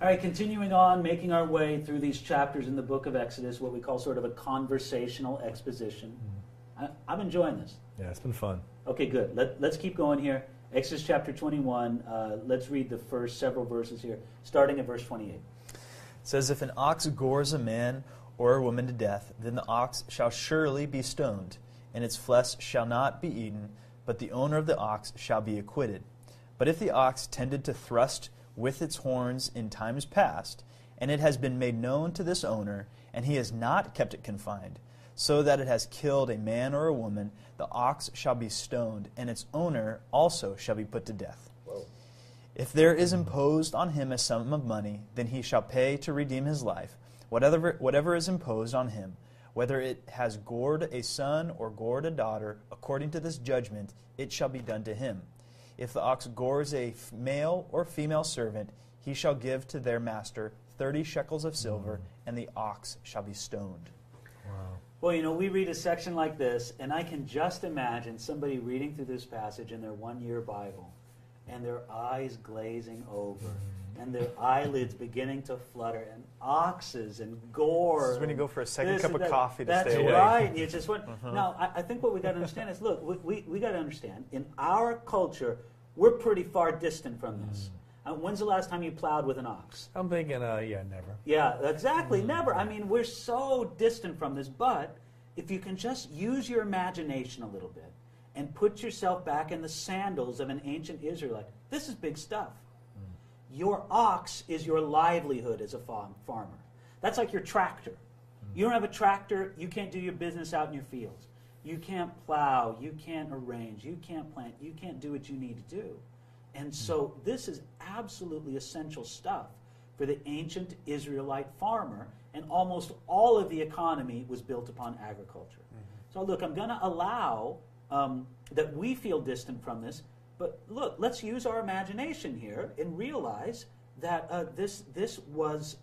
All right, continuing on, making our way through these chapters in the book of Exodus, what we call sort of a conversational exposition. I'm enjoying this. Yeah, it's been fun. Okay, good. Let's keep going here. Exodus chapter 21, let's read the first several verses here, starting at verse 28. It says, "If an ox gores a man or a woman to death, then the ox shall surely be stoned, and its flesh shall not be eaten, but the owner of the ox shall be acquitted. But if the ox tended to thrust with its horns in times past, and it has been made known to this owner, and he has not kept it confined, so that it has killed a man or a woman, the ox shall be stoned, and its owner also shall be put to death. Whoa. If there is imposed on him a sum of money, then he shall pay to redeem his life, whatever is imposed on him, whether it has gored a son or gored a daughter, according to this judgment, it shall be done to him. If the ox gores a male or female servant, he shall give to their master 30 shekels of silver, and the ox shall be stoned." Wow. Well, we read a section like this, and I can just imagine somebody reading through this passage in their one-year Bible, and their eyes glazing over, and their eyelids beginning to flutter, and oxes and gore. This is when you go for a second this cup and of that. coffee to That's stay awake. right. And you just went. Now, I think what we got to understand is, look, we got to understand, in our culture, we're pretty far distant from this. When's the last time you plowed with an ox? I'm thinking, never. Yeah, exactly. Never. I mean, we're so distant from this. But if you can just use your imagination a little bit and put yourself back in the sandals of an ancient Israelite, this is big stuff. Your ox is your livelihood as a farmer. That's like your tractor. You don't have a tractor, you can't do your business out in your fields. You can't plow, you can't arrange, you can't plant, you can't do what you need to do. And so this is absolutely essential stuff for the ancient Israelite farmer, and almost all of the economy was built upon agriculture. So look, I'm going to allow that we feel distant from this, but look, let's use our imagination here and realize that this was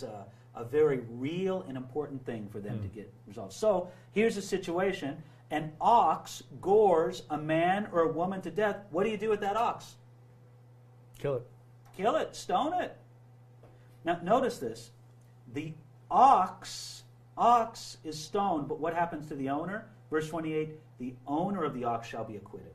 a very real and important thing for them to get resolved. So here's the situation. An ox gores a man or a woman to death. What do you do with that ox? Kill it. Kill it. Stone it. Now notice this. The ox is stoned, but what happens to the owner? Verse 28, the owner of the ox shall be acquitted.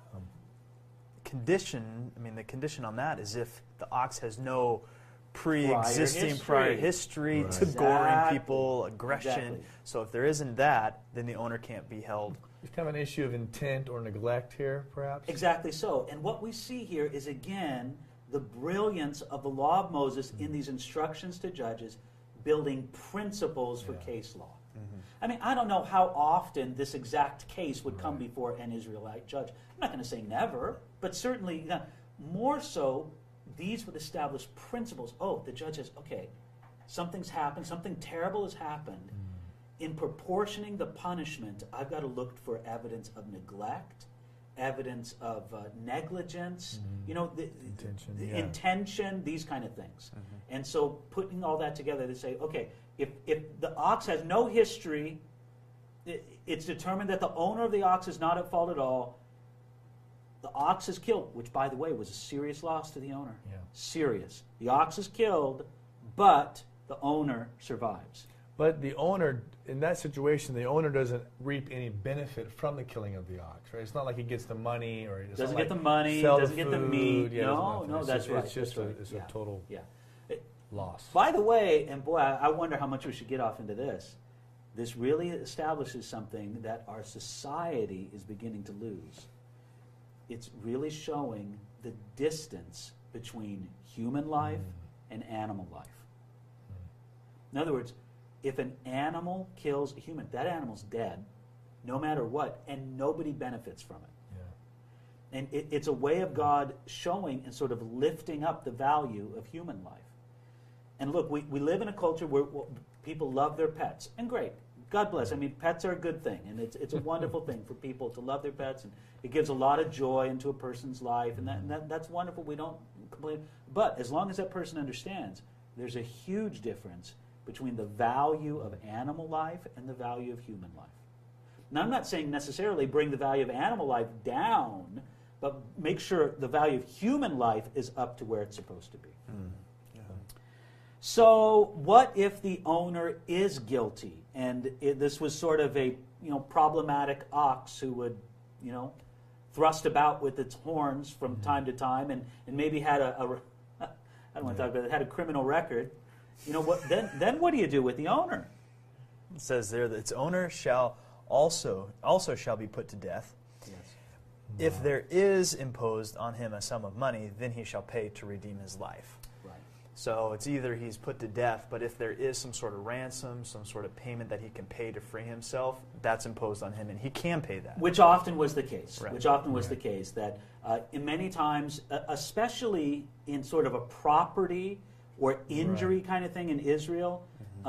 The condition on that is if the ox has no pre-existing prior history Right. to goring Exactly. people, aggression. Exactly. So if there isn't that, then the owner can't be held. It's kind of an issue of intent or neglect here, perhaps. Exactly so. And what we see here is, again, the brilliance of the law of Moses in these instructions to judges, building principles for case law. I mean, I don't know how often this exact case would come before an Israelite judge. I'm not going to say never, but certainly more so, these would establish principles. Oh, the judge says, okay, something's happened, something terrible has happened. In proportioning the punishment, I've got to look for evidence of neglect, evidence of negligence, intention, these kind of things. And so putting all that together to say, okay, if the ox has no history, it's determined that the owner of the ox is not at fault at all, the ox is killed, which, by the way, was a serious loss to the owner. Yeah. Serious. The ox is killed, but the owner survives. But the owner, in that situation, the owner doesn't reap any benefit from the killing of the ox, right? It's not like he gets the money or he Doesn't get the money, doesn't get the meat. No, that's right. It's just that's right. a total loss. By the way, and boy, I wonder how much we should get off into this. This really establishes something that our society is beginning to lose. It's really showing the distance between human life and animal life. In other words, if an animal kills a human, that animal's dead, no matter what, and nobody benefits from it. Yeah. And it's a way of God showing and sort of lifting up the value of human life. And look, we live in a culture where people love their pets, and great. God bless. I mean, pets are a good thing, and it's a wonderful thing for people to love their pets, and it gives a lot of joy into a person's life, and that's wonderful. We don't complain. But as long as that person understands, there's a huge difference between the value of animal life and the value of human life. Now, I'm not saying necessarily bring the value of animal life down, but make sure the value of human life is up to where it's supposed to be. So what if the owner is guilty, and this was sort of a problematic ox who would thrust about with its horns from time to time, and maybe had I don't want to talk about it, had a criminal record. What then what do you do with the owner? It says there that its owner shall also shall be put to death. Yes. If there is imposed on him a sum of money, then he shall pay to redeem his life. Right. So it's either he's put to death, but if there is some sort of ransom, some sort of payment that he can pay to free himself, that's imposed on him, and he can pay that. Which often was the case. Right. Which often was the case, that in many times, especially in sort of a property or injury kind of thing in Israel,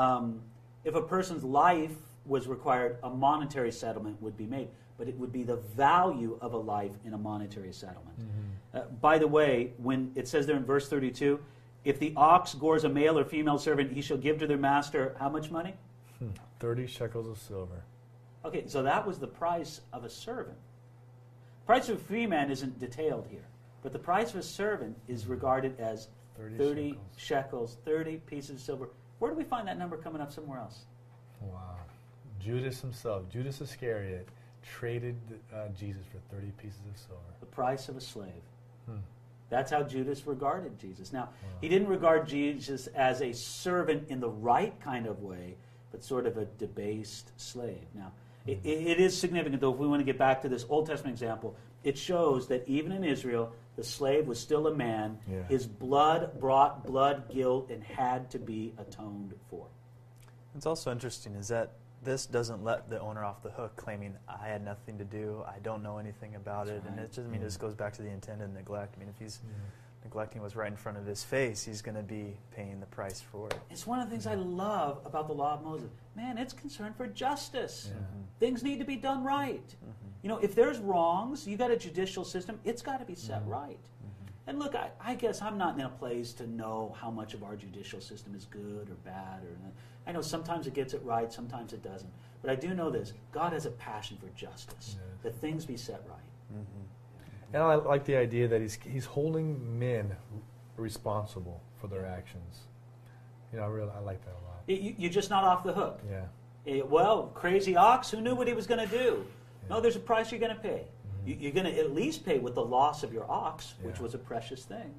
if a person's life was required, a monetary settlement would be made. But it would be the value of a life in a monetary settlement. By the way, when it says there in verse 32, if the ox gores a male or female servant, he shall give to their master how much money? 30 shekels of silver. Okay, so that was the price of a servant. The price of a free man isn't detailed here, but the price of a servant is regarded as 30 shekels, 30 pieces of silver. Where do we find that number coming up somewhere else? Wow. Judas himself, Judas Iscariot, traded Jesus for 30 pieces of silver. The price of a slave. That's how Judas regarded Jesus. Now, he didn't regard Jesus as a servant in the right kind of way, but sort of a debased slave. Now, it is significant, though, if we want to get back to this Old Testament example, it shows that even in Israel, the slave was still a man. Yeah. His blood brought blood guilt and had to be atoned for. What's also interesting is that this doesn't let the owner off the hook, claiming, I had nothing to do, I don't know anything about it. Right. And it just, this goes back to the intent and neglect. If he's neglecting what's right in front of his face, he's going to be paying the price for it. It's one of the things I love about the law of Moses. Man, it's concerned for justice. Things need to be done right. If there's wrongs, you got a judicial system, it's got to be set right. And look, I guess I'm not in a place to know how much of our judicial system is good or bad. I know sometimes it gets it right, sometimes it doesn't. But I do know this. God has a passion for justice, that things be set right. And I like the idea that he's holding men responsible for their actions. I like that a lot. You're just not off the hook. Yeah. Well, crazy ox, who knew what he was going to do? No, there's a price you're going to pay. You're going to at least pay with the loss of your ox, which was a precious thing,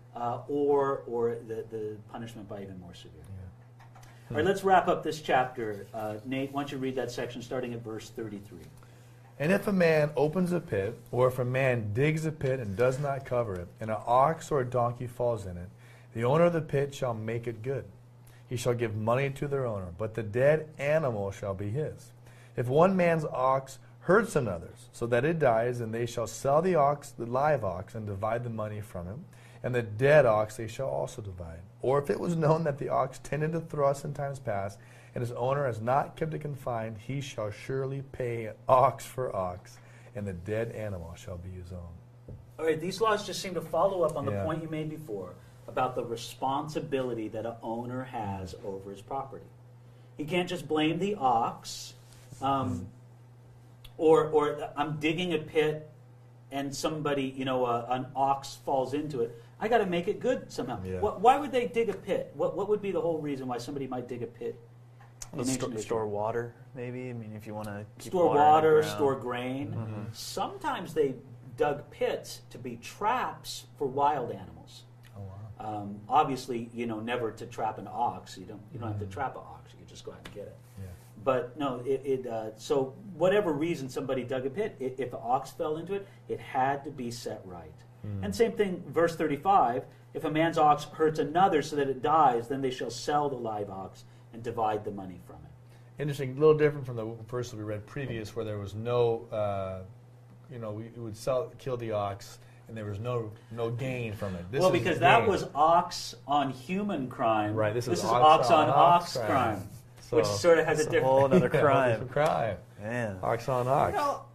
or the punishment by even more severe. All right, let's wrap up this chapter. Nate, why don't you read that section starting at verse 33. And if a man opens a pit, or if a man digs a pit and does not cover it, and an ox or a donkey falls in it, the owner of the pit shall make it good. He shall give money to their owner, but the dead animal shall be his. If one man's ox hurts another's, so that it dies, and they shall sell the live ox, and divide the money from him, and the dead ox they shall also divide. Or if it was known that the ox tended to thrust in times past, and his owner has not kept it confined, he shall surely pay ox for ox, and the dead animal shall be his own. All right, these laws just seem to follow up on the point you made before about the responsibility that an owner has over his property. He can't just blame the ox, or I'm digging a pit and somebody, an ox falls into it. I got to make it good somehow. Yeah. Why would they dig a pit? What would be the whole reason why somebody might dig a pit? Store water, maybe. If you want to keep store water, store grain. Sometimes they dug pits to be traps for wild animals. Oh, wow. Obviously, never to trap an ox. You don't have to trap an ox. You can just go out and get it. Yeah. But no, so whatever reason somebody dug a pit, if an ox fell into it, it had to be set right. And same thing, verse 35, if a man's ox hurts another so that it dies, then they shall sell the live ox and divide the money from it. Interesting, a little different from the verse we read previous, where there was no, we would kill the ox, and there was no gain from it. Well, because that was ox on human crime. Right, this is ox on ox crime. So, which sort of has a different... whole other crime. Man. Ox on ox.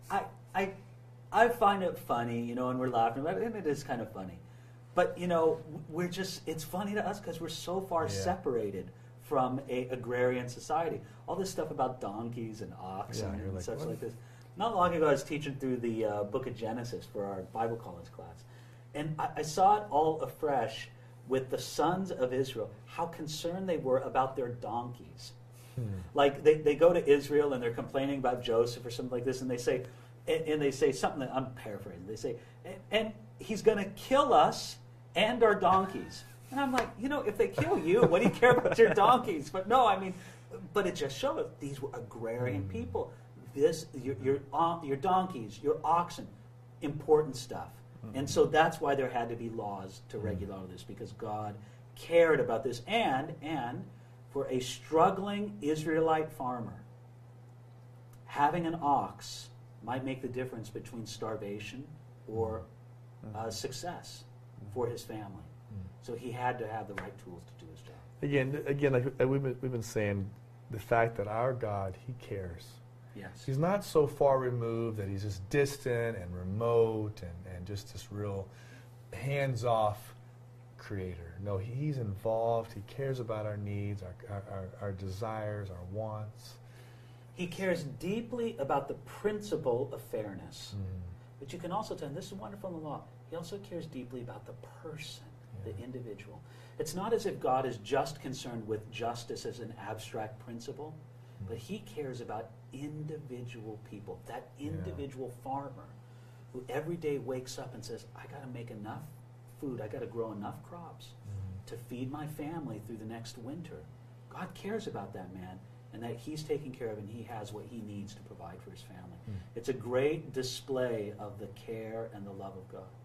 I find it funny, and we're laughing about it, and it is kind of funny. But, it's funny to us because we're so far separated from an agrarian society. All this stuff about donkeys and oxen and such like this. Not long ago, I was teaching through the book of Genesis for our Bible college class. And I saw it all afresh with the sons of Israel, how concerned they were about their donkeys. Like they go to Israel and they're complaining about Joseph or something like this, and they say something that I'm paraphrasing. They say, and he's going to kill us and our donkeys. And I'm like, if they kill you, what do you care about your donkeys? But no, but it just shows these were agrarian people. Your donkeys, your oxen, important stuff. And so that's why there had to be laws to regulate all this, because God cared about this. And for a struggling Israelite farmer, having an ox might make the difference between starvation or success for his family. So he had to have the right tools to do his job. Again, like we've been saying, the fact that our God, He cares. Yes. He's not so far removed that He's just distant and remote and just this real hands-off creator. No, He's involved. He cares about our needs, our desires, our wants. He cares deeply about the principle of fairness. But you can also tell, and this is wonderful in the law, He also cares deeply about the person, the individual. It's not as if God is just concerned with justice as an abstract principle, but He cares about individual people, that individual farmer who every day wakes up and says, I got to make enough food, I got to grow enough crops to feed my family through the next winter. God cares about that man, and that He's taking care of, and He has what he needs to provide for his family. It's a great display of the care and the love of God.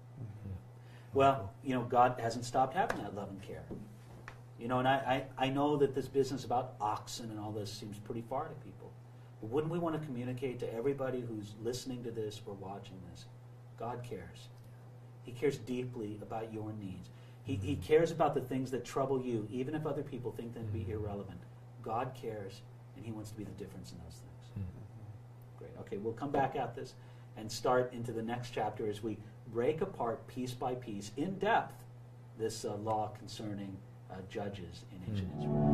Well, God hasn't stopped having that love and care. And I know that this business about oxen and all this seems pretty far to people. But wouldn't we want to communicate to everybody who's listening to this or watching this? God cares. He cares deeply about your needs. He cares about the things that trouble you, even if other people think them to be irrelevant. God cares, and He wants to be the difference in those things. Great. Okay, we'll come back at this and start into the next chapter as we break apart piece by piece, in depth, this law concerning judges in ancient Israel.